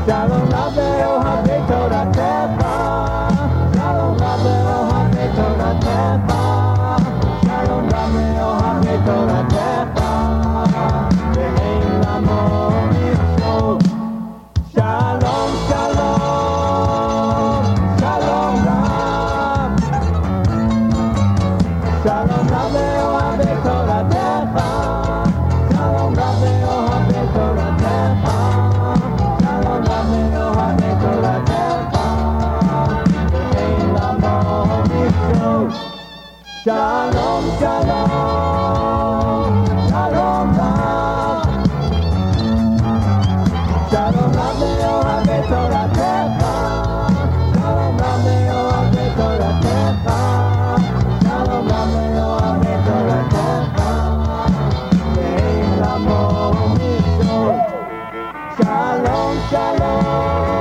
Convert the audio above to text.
Shalom Rabbeinu Habei Toratecha. Shalom Rabbeinu Habei Toratecha. Shalom Rabbeinu Habei Toratecha. Ve'ein lamo mitzvot. Shalom, shalom, shalom Rab. Shalom Rabbeinu Habei Toratecha. Shalom Rabbeinu Habei Toratecha. Shalom Rabbeinu Habei Toratecha. Ve'ein lamo mitzvot. Shalom, shalom, shalom Rab. Shalom Rabbeinu Habei Toratecha. Shalom Rabbeinu Habei Toratecha. Shalom Rabbeinu Habei Toratecha. Ve'ein lamo mitzvot. Shalom, shalom.